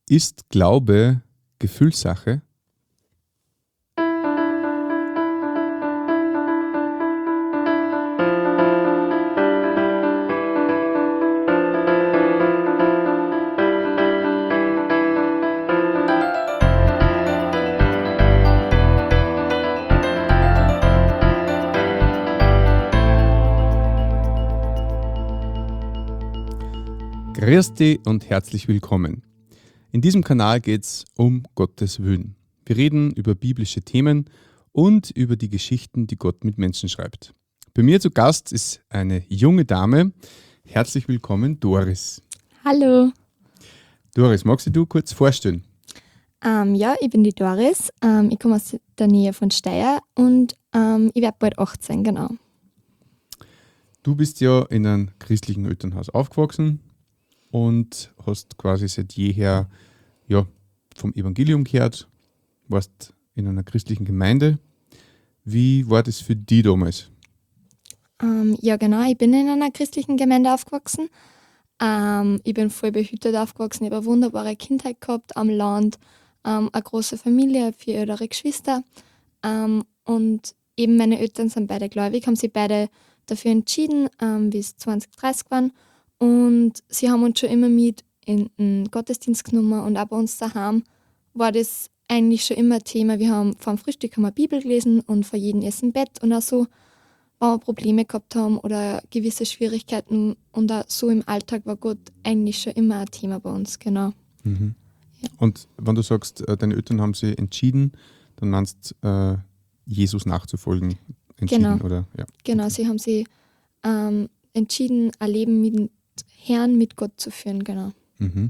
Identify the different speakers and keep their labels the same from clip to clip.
Speaker 1: Ist Glaube Gefühlssache? Grüß dich und herzlich willkommen. In diesem Kanal geht es um Gottes Willen. Wir reden über biblische Themen und über die Geschichten, die Gott mit Menschen schreibt. Bei mir zu Gast ist eine junge Dame. Herzlich willkommen, Doris.
Speaker 2: Hallo.
Speaker 1: Doris, magst du kurz vorstellen?
Speaker 2: Ja, ich bin die Doris. Ich komme aus der Nähe von Steyr und ich werde bald 18, genau.
Speaker 1: Du bist ja in einem christlichen Elternhaus aufgewachsen und hast quasi seit jeher vom Evangelium gehört, warst in einer christlichen Gemeinde. Wie war das für dich damals?
Speaker 2: Ja, genau. Ich bin in einer christlichen Gemeinde aufgewachsen. Ich bin voll behütet aufgewachsen. Ich habe eine wunderbare Kindheit gehabt am Land, eine große Familie, 4 ältere Geschwister. Und eben meine Eltern sind beide gläubig, haben sich beide dafür entschieden, wie es 2030 waren. Und sie haben uns schon immer mit in den Gottesdienst genommen und auch bei uns daheim war das eigentlich schon immer ein Thema. Wir haben vor dem Frühstück haben wir Bibel gelesen und vor jedem Essen Bett und auch so, wenn wir Probleme gehabt haben oder gewisse Schwierigkeiten und auch so im Alltag war Gott eigentlich schon immer ein Thema bei uns, genau.
Speaker 1: Mhm.
Speaker 2: Ja.
Speaker 1: Und wenn du sagst, deine Eltern haben sich entschieden, dann meinst Jesus nachzufolgen entschieden,
Speaker 2: Genau.
Speaker 1: oder? Ja.
Speaker 2: Genau, sie haben sich entschieden, ein Leben mit dem Herrn, mit Gott zu führen, genau.
Speaker 1: Mhm.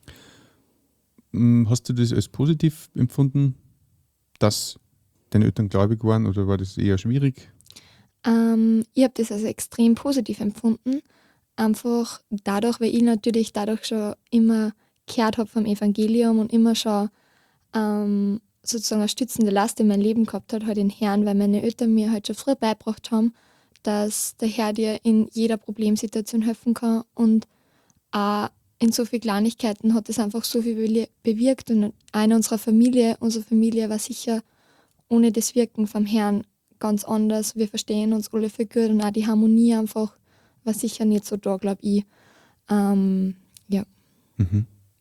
Speaker 1: Hast du das als positiv empfunden, dass deine Eltern gläubig waren, oder war das eher schwierig?
Speaker 2: Ich habe das als extrem positiv empfunden. Einfach dadurch, weil ich natürlich dadurch schon immer gehört habe vom Evangelium und immer schon sozusagen eine stützende Last in meinem Leben gehabt hat, halt den Herrn, weil meine Eltern mir halt schon früh beigebracht haben, dass der Herr dir in jeder Problemsituation helfen kann und auch in so vielen Kleinigkeiten hat es einfach so viel bewirkt und auch in unserer Familie, unsere Familie war sicher ohne das Wirken vom Herrn ganz anders. Wir verstehen uns alle viel gut und auch die Harmonie einfach war sicher nicht so da, glaube ich. Ja.
Speaker 1: Mhm.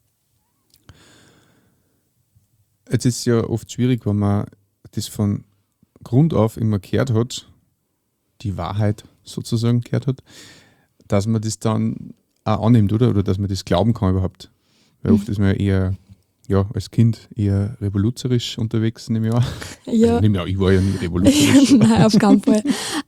Speaker 1: Jetzt ist es ja oft schwierig, wenn man das von Grund auf immer gehört hat, die Wahrheit sozusagen gehört hat, dass man das dann auch annimmt, oder? Oder dass man das glauben kann überhaupt. Weil oft ist man ja eher, als Kind eher revoluzerisch unterwegs, nehme ich an.
Speaker 2: Ja.
Speaker 1: Also, nehme ich an, ich war ja nie revoluzerisch.
Speaker 2: Nein, auf keinen Fall.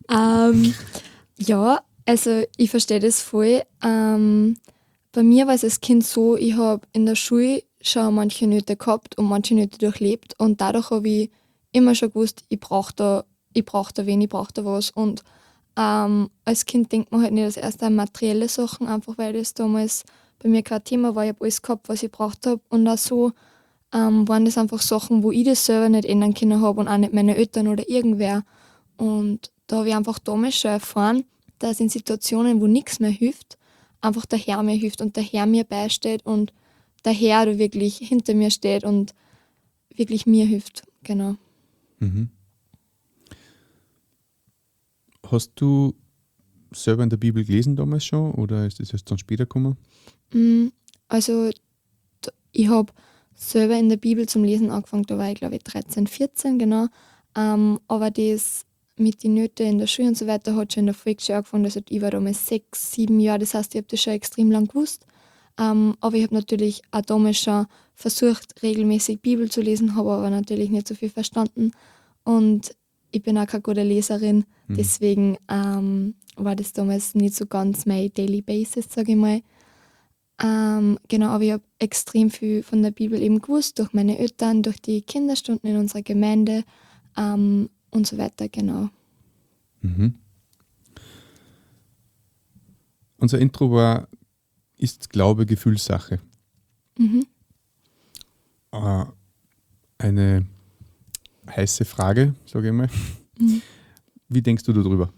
Speaker 2: Ja, also ich verstehe das voll. Bei mir war es als Kind so, ich habe in der Schule schon manche Nöte gehabt und manche Nöte durchlebt und dadurch habe ich immer schon gewusst, ich brauche da wen, ich brauche da was. Und als Kind denkt man halt nicht als erstes an materielle Sachen, einfach weil das damals bei mir kein Thema war. Ich habe alles gehabt, was ich braucht habe. Und auch so waren das einfach Sachen, wo ich das selber nicht ändern können habe und auch nicht meine Eltern oder irgendwer. Und da habe ich einfach damals schon erfahren, dass in Situationen, wo nichts mehr hilft, einfach der Herr mir hilft und der Herr mir beisteht und der Herr da wirklich hinter mir steht und wirklich mir hilft. Genau.
Speaker 1: Mhm. Hast du selber in der Bibel gelesen damals schon, oder ist das erst dann später gekommen?
Speaker 2: Also ich habe selber in der Bibel zum Lesen angefangen, da war ich glaube ich 13, 14, genau. Aber das mit den Nöten in der Schule und so weiter hat schon in der Volksschule angefangen. Also ich war damals 6, 7 Jahre, das heißt, ich habe das schon extrem lang gewusst. Aber ich habe natürlich auch damals schon versucht, regelmäßig Bibel zu lesen, habe aber natürlich nicht so viel verstanden. Und ich bin auch keine gute Leserin, deswegen war das damals nicht so ganz mein Daily Basis, sage ich mal. Genau, aber ich habe extrem viel von der Bibel eben gewusst, durch meine Eltern, durch die Kinderstunden in unserer Gemeinde und so weiter, genau.
Speaker 1: Mhm. Unser Intro war, ist Glaube Gefühlssache?
Speaker 2: Mhm.
Speaker 1: Eine heiße Frage, sage ich mal.
Speaker 2: Mhm.
Speaker 1: Wie denkst du darüber?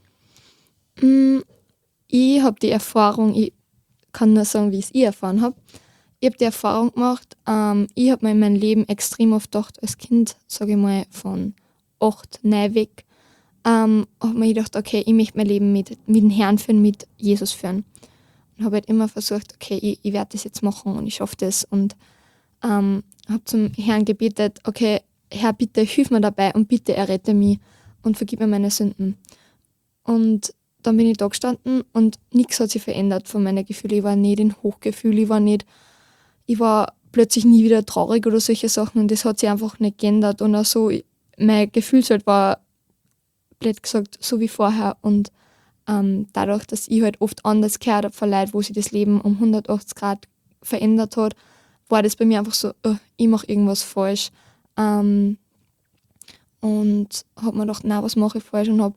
Speaker 2: Ich habe die Erfahrung, ich kann nur sagen, wie ich es erfahren habe. ich habe die Erfahrung gemacht, ich habe mir in meinem Leben extrem oft gedacht, als Kind, sage ich mal, von 8, 9 weg, habe mir gedacht, okay, ich möchte mein Leben mit dem Herrn führen, mit Jesus führen. Und habe halt immer versucht, okay, ich werde das jetzt machen und ich schaffe das. Und habe zum Herrn gebetet, okay, Herr, bitte hilf mir dabei und bitte errette mich und vergib mir meine Sünden. Und dann bin ich da gestanden und nichts hat sich verändert von meinen Gefühlen. Ich war nicht in Hochgefühl, ich war plötzlich nie wieder traurig oder solche Sachen und das hat sich einfach nicht geändert. Und auch so, mein Gefühlswelt war, blöd gesagt, so wie vorher. Und dadurch, dass ich halt oft anders gehört habe von Leuten, wo sich das Leben um 180 Grad verändert hat, war das bei mir einfach so, ich mache irgendwas falsch. Und habe mir gedacht, nein, was mache ich falsch? Und habe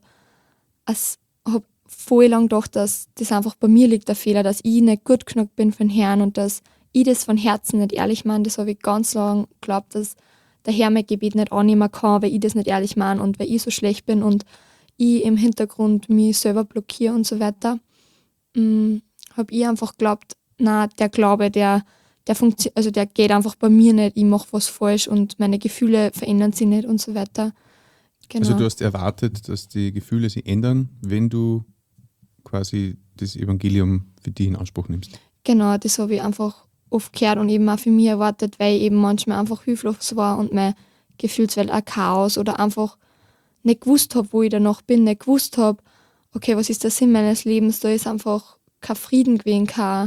Speaker 2: voll lang gedacht, dass das einfach bei mir liegt, der Fehler, dass ich nicht gut genug bin für den Herrn und dass ich das von Herzen nicht ehrlich meine. Das habe ich ganz lang geglaubt, dass der Herr mein Gebet nicht annehmen kann, weil ich das nicht ehrlich meine und weil ich so schlecht bin und ich im Hintergrund mich selber blockiere und so weiter. Habe ich einfach geglaubt, na, der Glaube, der geht einfach bei mir nicht, ich mache was falsch und meine Gefühle verändern sich nicht und so weiter. Genau.
Speaker 1: Also du hast erwartet, dass die Gefühle sich ändern, wenn du quasi das Evangelium für dich in Anspruch nimmst.
Speaker 2: Genau, das habe ich einfach oft gehört und eben auch für mich erwartet, weil ich eben manchmal einfach hilflos war und meine Gefühlswelt auch Chaos oder einfach nicht gewusst habe, wo ich danach bin, nicht gewusst habe, okay, was ist der Sinn meines Lebens, da ist einfach kein Frieden gewesen, keine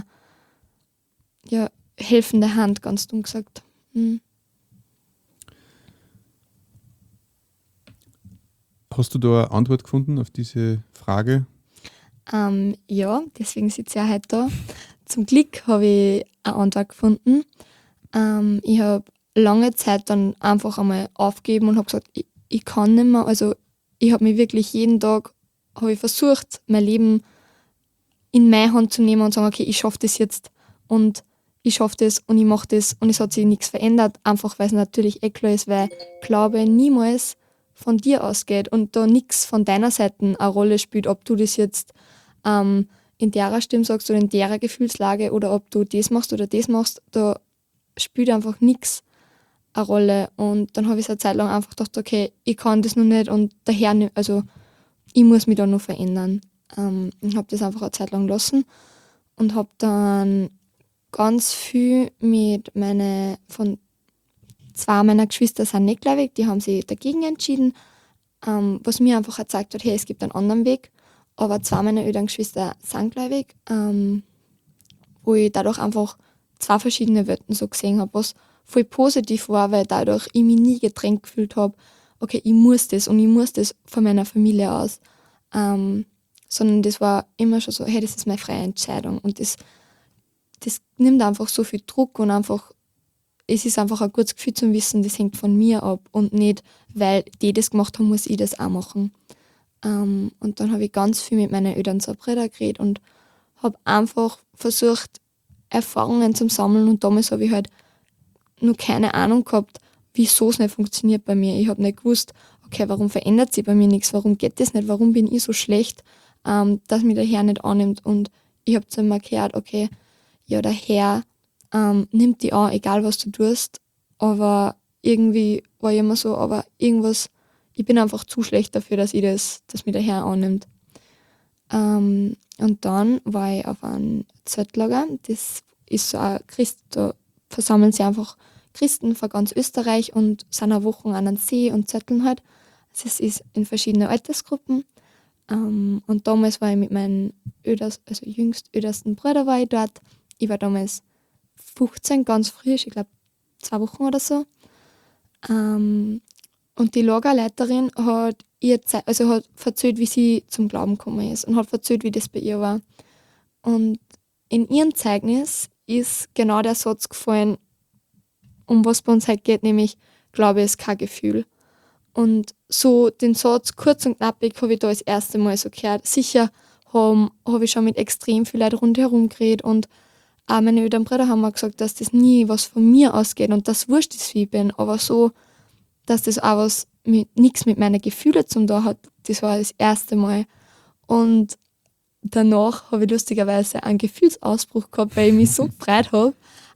Speaker 2: helfende Hand, ganz dumm gesagt.
Speaker 1: Hast du da eine Antwort gefunden auf diese Frage?
Speaker 2: Ja, deswegen sitze ich auch heute da. Zum Glück habe ich eine Antwort gefunden. Ich habe lange Zeit dann einfach einmal aufgegeben und habe gesagt, ich kann nicht mehr. Also ich habe mich wirklich jeden Tag ich versucht, mein Leben in meine Hand zu nehmen und sagen, okay, ich schaffe das jetzt und ich schaffe das und ich mache das und es hat sich nichts verändert, einfach weil es natürlich klar ist, weil Glaube niemals von dir ausgeht und da nichts von deiner Seite eine Rolle spielt, ob du das jetzt in derer Stimme sagst oder in derer Gefühlslage oder ob du das machst oder das machst, da spielt einfach nichts eine Rolle. Und dann habe ich es eine Zeit lang einfach gedacht, okay, ich kann das noch nicht und daher nicht, also ich muss mich da noch verändern. Ich habe das einfach eine Zeit lang gelassen und habe dann ganz viel von zwei meiner Geschwister sind nicht gläubig, die haben sich dagegen entschieden, was mir einfach gezeigt hat, hey, es gibt einen anderen Weg. Aber zwei meiner älteren Geschwister sind gläubig, wo ich dadurch einfach zwei verschiedene Welten so gesehen habe, was voll positiv war, weil dadurch ich mich nie gedrängt gefühlt habe, okay, ich muss das und ich muss das von meiner Familie aus. Sondern das war immer schon so, hey, das ist meine freie Entscheidung. Und das nimmt einfach so viel Druck und einfach, es ist einfach ein gutes Gefühl zu wissen, das hängt von mir ab und nicht, weil die das gemacht haben, muss ich das auch machen. Und dann habe ich ganz viel mit meinen Eltern so Brüder geredet und habe einfach versucht, Erfahrungen zu sammeln. Und damals habe ich halt noch keine Ahnung gehabt, wieso es nicht funktioniert bei mir. Ich habe nicht gewusst, okay, warum verändert sich bei mir nichts, warum geht das nicht, warum bin ich so schlecht, dass mich der Herr nicht annimmt. Und ich habe zu ihm gehört, okay, ja, der Herr nimmt dich an, egal was du tust, aber irgendwie war ich immer so, aber irgendwas, ich bin einfach zu schlecht dafür, dass mich der Herr annimmt. Und dann war ich auf einem Zeltlager, das ist so ein da versammeln sich einfach Christen von ganz Österreich und sind eine Woche an einem See und zetteln halt. Also es ist in verschiedenen Altersgruppen. Und damals war ich mit meinem ältesten Bruder war ich dort. Ich war damals 15, ganz frisch, ich glaube 2 Wochen oder so. Und die Lagerleiterin hat hat erzählt, wie sie zum Glauben gekommen ist und hat erzählt, wie das bei ihr war. Und in ihrem Zeugnis ist genau der Satz gefallen, um was bei uns heute geht, nämlich Glaube ist kein Gefühl. Und so den Satz kurz und knappig habe ich da das erste Mal so gehört. Sicher habe ich schon mit extrem vielen Leuten rundherum geredet und auch meine älteren Brüder haben mir gesagt, dass das nie was von mir ausgeht und das wurscht ist, wie ich bin, aber so, dass das auch nichts mit meinen Gefühlen zu tun hat, das war das erste Mal. Und danach habe ich lustigerweise einen Gefühlsausbruch gehabt, weil ich mich so gefreut habe.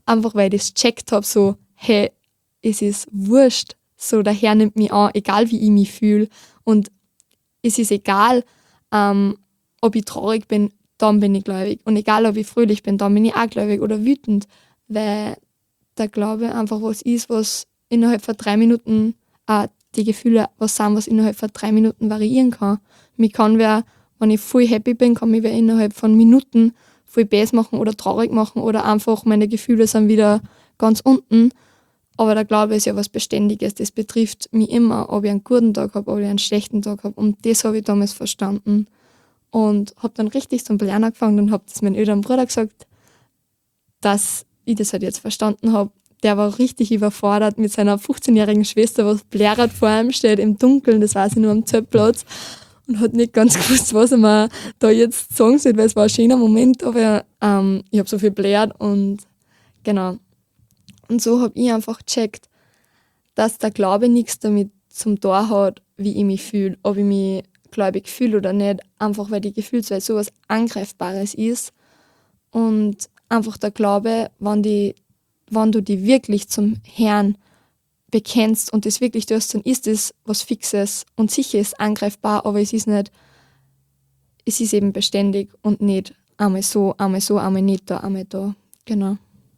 Speaker 2: einfach weil ich das gecheckt habe, so, hey, es ist wurscht, so der Herr nimmt mich an, egal wie ich mich fühle und es ist egal, ob ich traurig bin, dann bin ich gläubig und egal, ob ich fröhlich bin, dann bin ich auch gläubig oder wütend, weil der Glaube einfach was ist, was innerhalb von 3 Minuten, die Gefühle was sind, was innerhalb von 3 Minuten variieren kann. Mich kann wer, wenn ich voll happy bin, kann mich wer innerhalb von Minuten voll bäs machen oder traurig machen oder einfach meine Gefühle sind wieder ganz unten. Aber der Glaube ist ja was Beständiges. Das betrifft mich immer, ob ich einen guten Tag habe, ob ich einen schlechten Tag habe. Und das habe ich damals verstanden. Und habe dann richtig zum Blären angefangen und habe das meinem älteren Bruder gesagt, dass ich das halt jetzt verstanden habe. Der war richtig überfordert mit seiner 15-jährigen Schwester, was blärat vor ihm steht im Dunkeln, das weiß ich nur am Zeltplatz. Und hat nicht ganz gewusst, was er mir da jetzt sagen soll, weil es war ein schöner Moment, aber ich habe so viel blärt und genau. Und so habe ich einfach gecheckt, dass der Glaube nichts damit zum Tor hat, wie ich mich fühle, ob ich mich gläubig fühle oder nicht, einfach weil die Gefühlswelt so was Angreifbares ist und einfach der Glaube, wenn du dich wirklich zum Herrn bekennst und das wirklich tust, dann ist es was Fixes und sicher ist angreifbar, aber es ist nicht, es ist eben beständig und nicht einmal so, einmal nicht da, einmal da. Genau.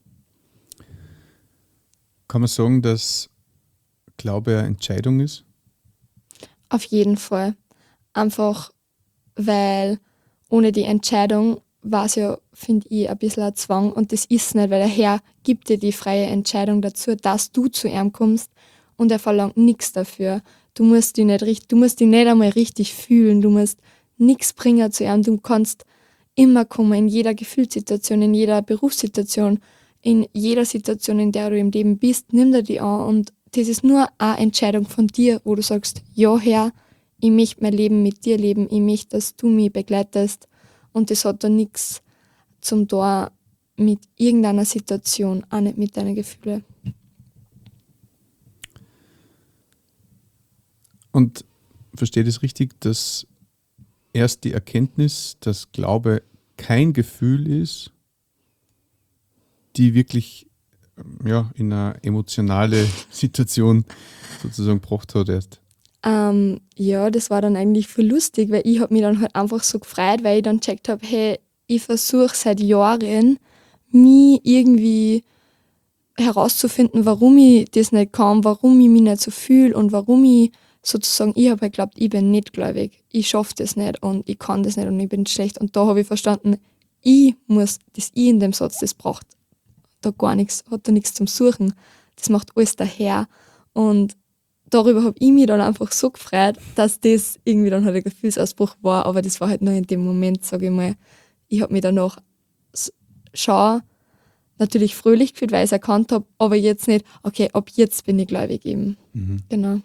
Speaker 1: Kann man sagen, dass Glaube eine Entscheidung ist?
Speaker 2: Auf jeden Fall. Einfach, weil ohne die Entscheidung war es ja, finde ich, ein bisschen ein Zwang und das ist nicht, weil der Herr gibt dir die freie Entscheidung dazu, dass du zu ihm kommst und er verlangt nichts dafür. Du musst dich nicht einmal richtig fühlen, du musst nichts bringen zu ihm, du kannst immer kommen, in jeder Gefühlssituation, in jeder Berufssituation, in jeder Situation, in der du im Leben bist, nimm dir die an und das ist nur eine Entscheidung von dir, wo du sagst, ja Herr, ich möchte mein Leben mit dir leben, ich möchte, dass du mich begleitest und das hat dann nichts zum Tor mit irgendeiner Situation, auch nicht mit deinen Gefühlen.
Speaker 1: Und verstehe das richtig, dass erst die Erkenntnis, dass Glaube kein Gefühl ist, die wirklich in eine emotionale Situation sozusagen gebracht hat erst.
Speaker 2: Ja, das war dann eigentlich voll lustig, weil ich habe mich dann halt einfach so gefreut, weil ich dann gecheckt habe, hey, ich versuche seit Jahren, mich irgendwie herauszufinden, warum ich das nicht kann, warum ich mich nicht so fühle und warum ich sozusagen, ich habe halt geglaubt, ich bin nicht gläubig, ich schaffe das nicht und ich kann das nicht und ich bin schlecht. Und da habe ich verstanden, das Ich in dem Satz, das braucht da gar nichts, hat da nichts zum Suchen. Das macht alles der Herr. Und darüber habe ich mich dann einfach so gefreut, dass das irgendwie dann halt ein Gefühlsausbruch war, aber das war halt nur in dem Moment, sage ich mal. Ich habe mich danach schon natürlich fröhlich gefühlt, weil ich es erkannt habe, aber jetzt nicht, okay, ab jetzt bin ich gläubig eben. Genau.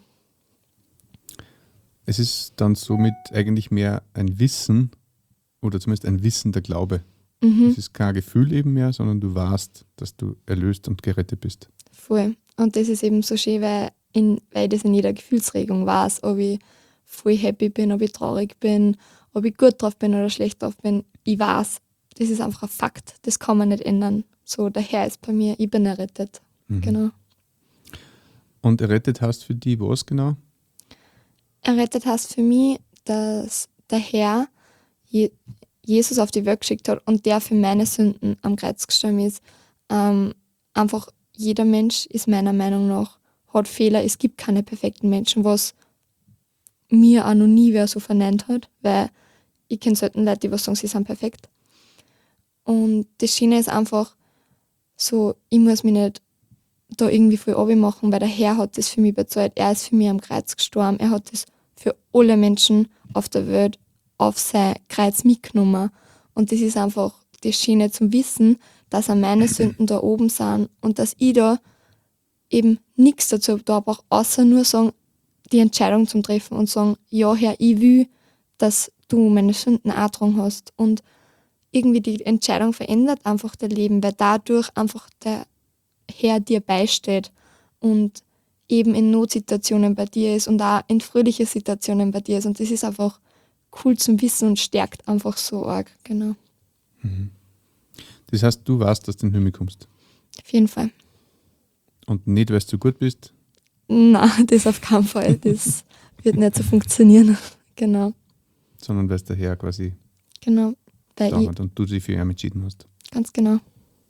Speaker 1: Es ist dann somit eigentlich mehr ein Wissen oder zumindest ein wissender Glaube. Es ist kein Gefühl eben mehr, sondern du weißt, dass du erlöst und gerettet bist.
Speaker 2: Voll. Und das ist eben so schön, weil ich das in jeder Gefühlsregung weiß, ob ich voll happy bin, ob ich traurig bin, ob ich gut drauf bin oder schlecht drauf bin. Ich weiß, das ist einfach ein Fakt, das kann man nicht ändern. So, der Herr ist bei mir, ich bin errettet. Genau.
Speaker 1: Und errettet heißt für die was genau?
Speaker 2: Errettet heißt für mich, dass der Herr Jesus auf die Welt geschickt hat und der für meine Sünden am Kreuz gestorben ist. Einfach jeder Mensch ist meiner Meinung nach, hat Fehler. Es gibt keine perfekten Menschen, was mir auch noch nie wer so vernannt hat, weil ich kenne selten Leute, die was sagen, sie sind perfekt. Und das Schöne ist einfach so, ich muss mich nicht da irgendwie voll machen, weil der Herr hat das für mich bezahlt. Er ist für mich am Kreuz gestorben. Er hat das für alle Menschen auf der Welt auf sein Kreuz mitgenommen. Und das ist einfach das Schöne zum Wissen, dass meine Sünden da oben sind und dass ich da eben nichts dazu da brauche, außer nur sagen, die Entscheidung zum Treffen und sagen, ja Herr, ich will, dass du meine Sünden auch dran hast. Und irgendwie die Entscheidung verändert einfach dein Leben, weil dadurch einfach der Herr dir beisteht und eben in Notsituationen bei dir ist und auch in fröhlichen Situationen bei dir ist. Und das ist einfach cool zum Wissen und stärkt einfach so arg. Genau.
Speaker 1: Das heißt, du weißt, dass du in den Himmel kommst.
Speaker 2: Auf jeden Fall.
Speaker 1: Und nicht, weil du gut bist,
Speaker 2: Nein, das auf keinen Fall. Das wird nicht so funktionieren. Genau,
Speaker 1: sondern weil es daher quasi
Speaker 2: genau. Weil
Speaker 1: da
Speaker 2: ich,
Speaker 1: hat und du dich für ihn entschieden hast.
Speaker 2: ganz genau.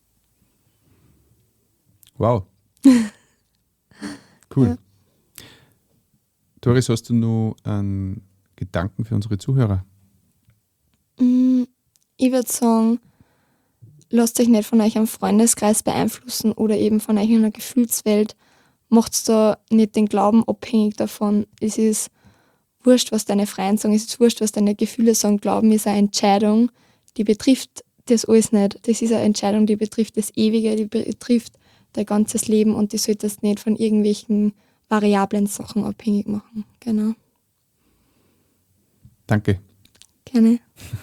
Speaker 1: Wow. Cool.
Speaker 2: Ja.
Speaker 1: Doris, hast du noch einen Gedanken für unsere Zuhörer?
Speaker 2: Ich würde sagen, lasst euch nicht von euch am Freundeskreis beeinflussen oder eben von euch in einer Gefühlswelt. Macht da nicht den Glauben abhängig davon. Es ist wurscht, was deine Freunde sagen, es ist wurscht, was deine Gefühle sagen. Glauben ist eine Entscheidung, die betrifft das alles nicht. Das ist eine Entscheidung, die betrifft das Ewige, die betrifft dein ganzes Leben und die solltest nicht von irgendwelchen variablen Sachen abhängig machen. Genau.
Speaker 1: Danke.
Speaker 2: Gerne.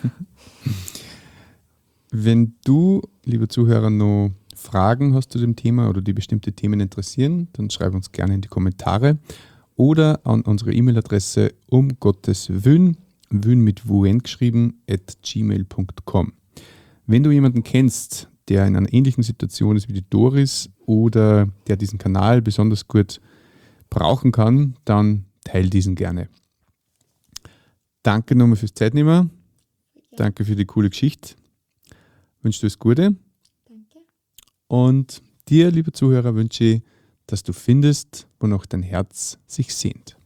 Speaker 1: Wenn du, lieber Zuhörer, noch Fragen hast zu dem Thema oder die bestimmte Themen interessieren, dann schreib uns gerne in die Kommentare oder an unsere E-Mail-Adresse Wün mit Wun geschrieben, @gmail.com. Wenn du jemanden kennst, der in einer ähnlichen Situation ist wie die Doris oder der diesen Kanal besonders gut brauchen kann, dann teil diesen gerne. Danke nochmal fürs Zeitnehmen. Danke für die coole Geschichte. Wünsche dir das Gute.
Speaker 2: Danke.
Speaker 1: Und dir, lieber Zuhörer, wünsche ich, dass du findest, wonach dein Herz sich sehnt.